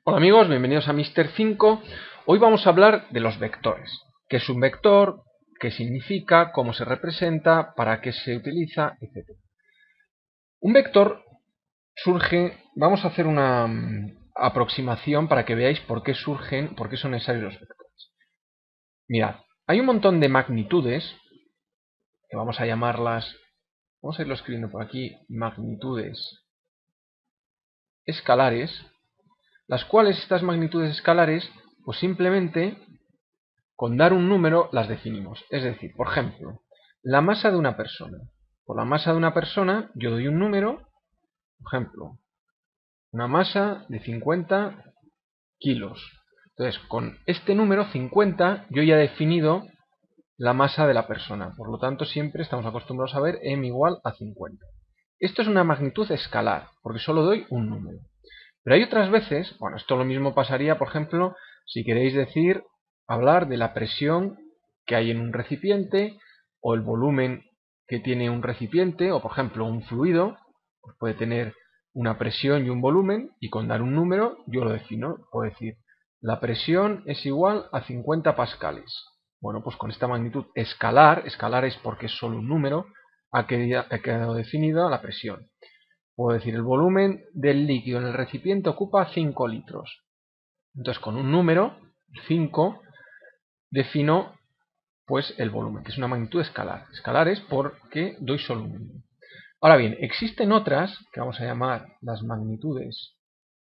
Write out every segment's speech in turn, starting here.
Hola amigos, bienvenidos a Mister 5. Hoy vamos a hablar de los vectores. ¿Qué es un vector? ¿Qué significa? ¿Cómo se representa? ¿Para qué se utiliza? Etcétera. Un vector surge... Vamos a hacer una aproximación para que veáis por qué surgen, por qué son necesarios los vectores. Mirad, hay un montón de magnitudes, que vamos a llamarlas... Vamos a irlo escribiendo por aquí, magnitudes escalares, las cuales estas magnitudes escalares, pues simplemente con dar un número las definimos. Es decir, por ejemplo, la masa de una persona. Por la masa de una persona yo doy un número, por ejemplo, una masa de 50 kilos. Entonces, con este número 50 yo ya he definido la masa de la persona. Por lo tanto, siempre estamos acostumbrados a ver m igual a 50. Esto es una magnitud escalar, porque solo doy un número. Pero hay otras veces, bueno, esto lo mismo pasaría, por ejemplo, si queréis hablar de la presión que hay en un recipiente, o el volumen que tiene un recipiente, o por ejemplo un fluido, pues puede tener una presión y un volumen, y con dar un número yo lo defino. Puedo decir, la presión es igual a 50 pascales. Bueno, pues con esta magnitud escalar es porque es solo un número, ha quedado definida la presión. Puedo decir, el volumen del líquido en el recipiente ocupa 5 litros. Entonces, con un número, 5, defino pues el volumen, que es una magnitud escalar. Escalar es porque doy solo un número. Ahora bien, existen otras, que vamos a llamar las magnitudes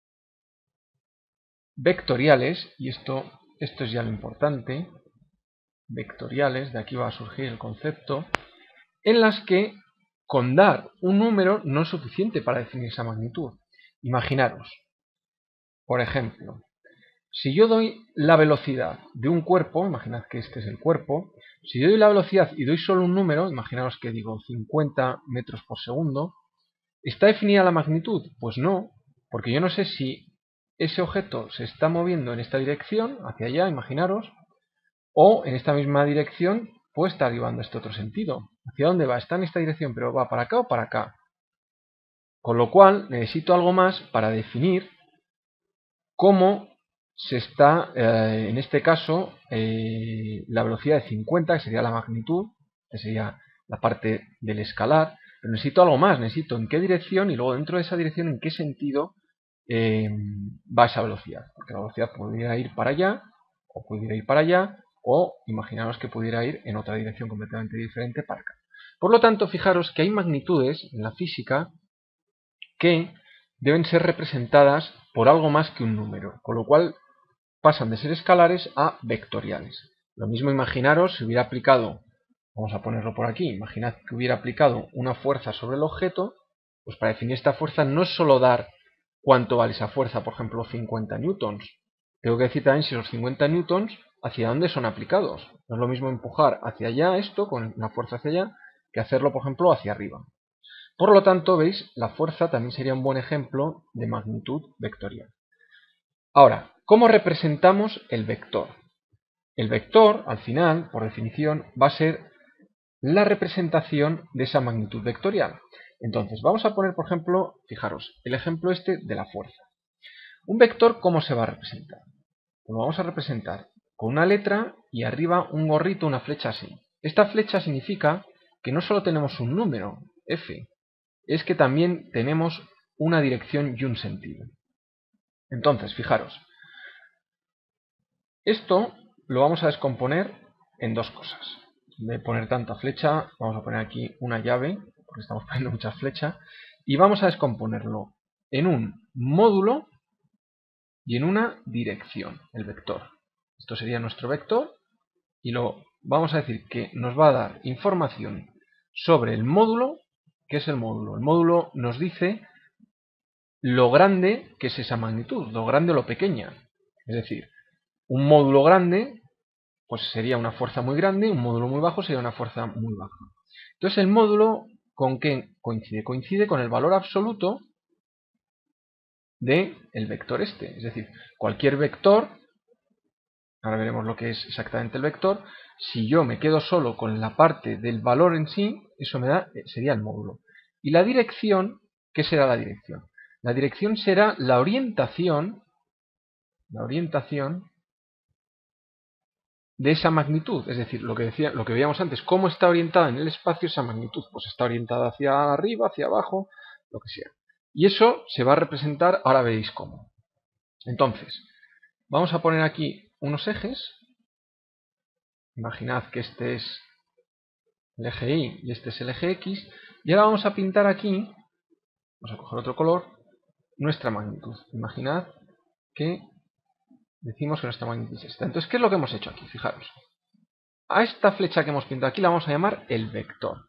vectoriales, y esto es ya lo importante, vectoriales, de aquí va a surgir el concepto, en las que con dar un número no es suficiente para definir esa magnitud. Imaginaros, por ejemplo, si yo doy la velocidad de un cuerpo, imaginad que este es el cuerpo, si yo doy la velocidad y doy solo un número, imaginaos que digo 50 metros por segundo, ¿está definida la magnitud? Pues no, porque yo no sé si ese objeto se está moviendo en esta dirección, hacia allá, imaginaros, o en esta misma dirección puede estar llevando este otro sentido. ¿Hacia dónde va? Está en esta dirección, pero ¿va para acá o para acá? Con lo cual necesito algo más para definir cómo se está, en este caso, la velocidad de 50, que sería la magnitud, que sería la parte del escalar, pero necesito algo más, necesito en qué dirección y luego dentro de esa dirección en qué sentido va esa velocidad, porque la velocidad pudiera ir para allá, o pudiera ir para allá, o imaginaros que pudiera ir en otra dirección completamente diferente para acá. Por lo tanto, fijaros que hay magnitudes en la física que deben ser representadas por algo más que un número, con lo cual pasan de ser escalares a vectoriales. Lo mismo imaginaros si hubiera aplicado, vamos a ponerlo por aquí, imaginad que hubiera aplicado una fuerza sobre el objeto, pues para definir esta fuerza no es solo dar cuánto vale esa fuerza, por ejemplo 50 newtons, tengo que decir también si los 50 newtons hacia dónde son aplicados. No es lo mismo empujar hacia allá esto, con una fuerza hacia allá, que hacerlo por ejemplo hacia arriba. Por lo tanto, veis, la fuerza también sería un buen ejemplo de magnitud vectorial. Ahora, ¿cómo representamos el vector? El vector, al final, por definición, va a ser la representación de esa magnitud vectorial. Entonces, vamos a poner, por ejemplo, fijaros, el ejemplo este de la fuerza. Un vector, ¿cómo se va a representar? Lo vamos a representar con una letra y arriba un gorrito, una flecha así. Esta flecha significa que no solo tenemos un número, f, es que también tenemos una dirección y un sentido. Entonces, fijaros, esto lo vamos a descomponer en dos cosas. De poner tanta flecha, vamos a poner aquí una llave, porque estamos poniendo muchas flechas, y vamos a descomponerlo en un módulo y en una dirección, el vector. Esto sería nuestro vector, y lo vamos a decir que nos va a dar información sobre el módulo. ¿Qué es el módulo? El módulo nos dice lo grande que es esa magnitud, lo grande o lo pequeña. Es decir, un módulo grande pues sería una fuerza muy grande, un módulo muy bajo sería una fuerza muy baja. Entonces el módulo, ¿con qué coincide? Coincide con el valor absoluto del vector este. Es decir, cualquier vector, ahora veremos lo que es exactamente el vector, si yo me quedo solo con la parte del valor en sí, eso me da, sería el módulo. Y la dirección, ¿qué será la dirección? La dirección será la orientación la orientación de esa magnitud, es decir, lo que veíamos antes, cómo está orientada en el espacio esa magnitud, pues está orientada hacia arriba, hacia abajo, lo que sea. Y eso se va a representar, ahora veréis cómo. Entonces, vamos a poner aquí unos ejes. Imaginad que este es el eje Y y este es el eje X. Y ahora vamos a pintar aquí, vamos a coger otro color, nuestra magnitud. Imaginad que decimos que nuestra magnitud es esta. Entonces, ¿qué es lo que hemos hecho aquí? Fijaros. A esta flecha que hemos pintado aquí la vamos a llamar el vector.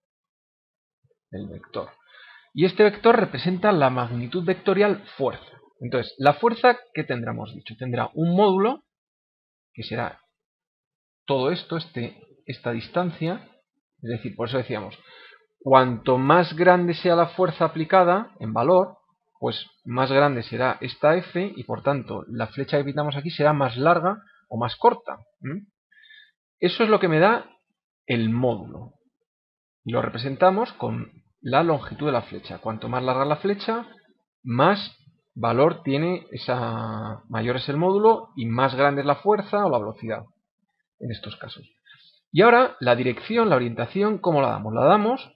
El vector. Y este vector representa la magnitud vectorial fuerza. Entonces, la fuerza, ¿qué tendremos dicho? Tendrá un módulo, que será todo esto, esta distancia. Es decir, por eso decíamos, cuanto más grande sea la fuerza aplicada en valor, pues más grande será esta F y por tanto la flecha que pintamos aquí será más larga o más corta. Eso es lo que me da el módulo. Y lo representamos con la longitud de la flecha. Cuanto más larga la flecha, más valor tiene mayor es el módulo y más grande es la fuerza o la velocidad en estos casos. Y ahora la dirección, la orientación, ¿cómo la damos? La damos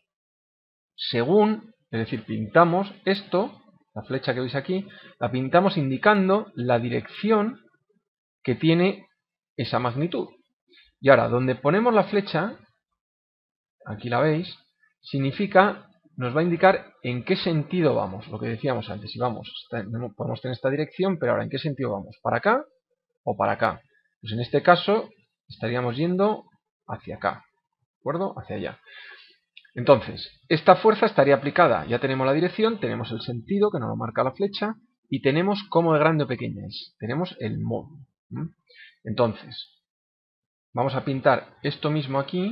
según, es decir, pintamos esto, la flecha que veis aquí, la pintamos indicando la dirección que tiene esa magnitud. Y ahora, donde ponemos la flecha, aquí la veis, significa, nos va a indicar en qué sentido vamos, lo que decíamos antes, si vamos, podemos tener esta dirección, pero ahora, ¿en qué sentido vamos? ¿Para acá o para acá? Pues en este caso, estaríamos yendo hacia acá, ¿de acuerdo? Hacia allá. Entonces, esta fuerza estaría aplicada, ya tenemos la dirección, tenemos el sentido que nos lo marca la flecha y tenemos cómo de grande o pequeña es, tenemos el módulo. Entonces, vamos a pintar esto mismo aquí,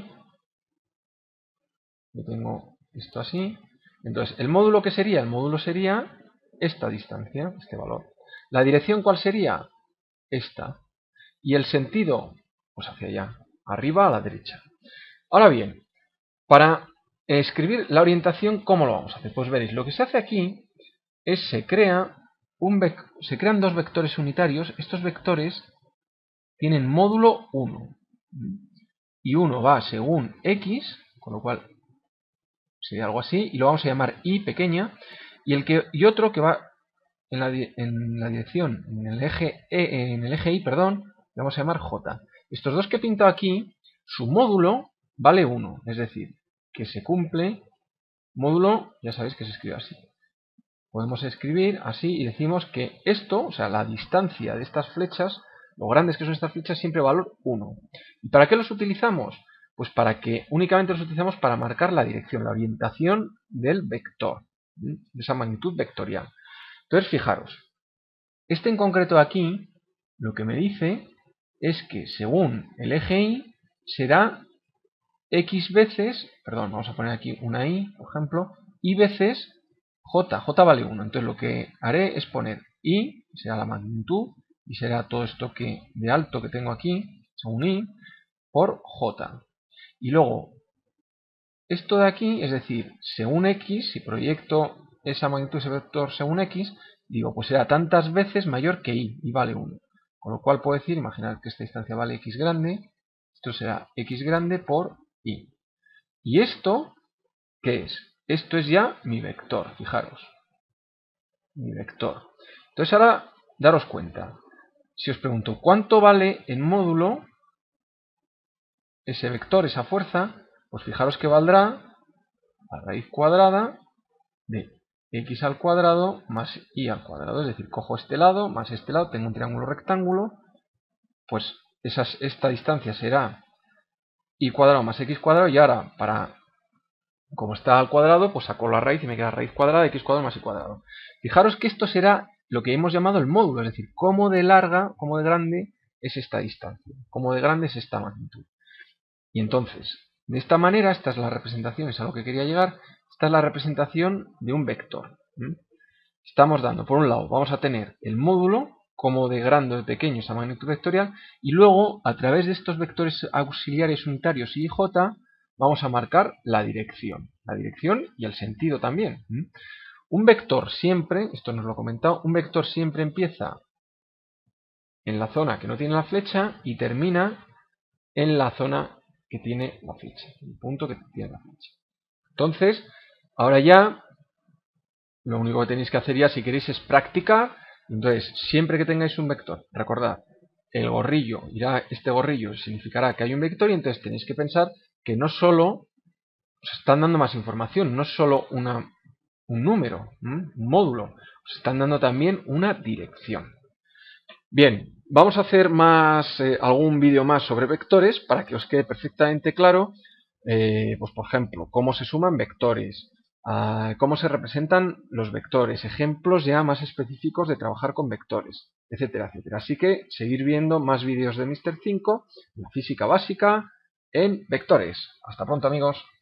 yo tengo esto así, entonces el módulo ¿qué sería? El módulo sería esta distancia, este valor. ¿La dirección cuál sería? Esta. Y el sentido, pues hacia allá, arriba a la derecha. Ahora bien, para escribir la orientación, ¿cómo lo vamos a hacer? Pues veréis, lo que se hace aquí es se crean dos vectores unitarios. Estos vectores tienen módulo 1. Y uno va según X, con lo cual sería algo así, y lo vamos a llamar Y pequeña, y otro que va en la dirección, en el eje Y, perdón, lo vamos a llamar J. Estos dos que he pintado aquí, su módulo vale 1, es decir, que se cumple, módulo, ya sabéis que se escribe así. Podemos escribir así y decimos que esto, o sea, la distancia de estas flechas, lo grandes que son estas flechas, siempre valor 1. ¿Y para qué los utilizamos? Pues para que únicamente los utilizamos para marcar la dirección, la orientación del vector, de esa magnitud vectorial. Entonces, fijaros, este en concreto de aquí, lo que me dice es que según el eje Y, será X veces, perdón, vamos a poner aquí una Y, por ejemplo, Y veces J, J vale 1. Entonces lo que haré es poner Y, será la magnitud, y será todo esto de alto que tengo aquí, según Y, por J. Y luego, esto de aquí, es decir, según X, si proyecto esa magnitud, ese vector según X, digo, pues será tantas veces mayor que Y vale 1. Con lo cual puedo decir, imaginad que esta distancia vale X grande, esto será X grande por Y. ¿Y esto qué es? Esto es ya mi vector, fijaros. Mi vector. Entonces ahora, daros cuenta. Si os pregunto, ¿cuánto vale en módulo ese vector, esa fuerza? Pues fijaros que valdrá la raíz cuadrada de x al cuadrado más y al cuadrado. Es decir, cojo este lado más este lado, tengo un triángulo rectángulo, pues esta distancia será y cuadrado más x cuadrado, y ahora, como está al cuadrado, pues saco la raíz y me queda raíz cuadrada de x cuadrado más y cuadrado. Fijaros que esto será lo que hemos llamado el módulo, es decir, cómo de larga, cómo de grande es esta distancia, cómo de grande es esta magnitud. Y entonces, de esta manera, esta es la representación, es a lo que quería llegar, esta es la representación de un vector. Estamos dando, por un lado, vamos a tener el módulo, como de grande o de pequeño esa magnitud vectorial, y luego, a través de estos vectores auxiliares unitarios Y y J, vamos a marcar la dirección y el sentido también. Un vector siempre, esto nos lo he comentado, un vector siempre empieza en la zona que no tiene la flecha y termina en la zona que tiene la flecha, el punto que tiene la flecha. Entonces, ahora ya, lo único que tenéis que hacer ya si queréis es practicar. Entonces, siempre que tengáis un vector, recordad, el gorrillo este gorrillo significará que hay un vector y entonces tenéis que pensar que no solo os están dando más información, no es solo un número, un módulo, os están dando también una dirección. Bien, vamos a hacer algún vídeo más sobre vectores para que os quede perfectamente claro, pues por ejemplo, cómo se suman vectores, cómo se representan los vectores, ejemplos ya más específicos de trabajar con vectores, etcétera, etcétera. Así que seguir viendo más vídeos de Mr. 5, la física básica, en vectores. Hasta pronto, amigos.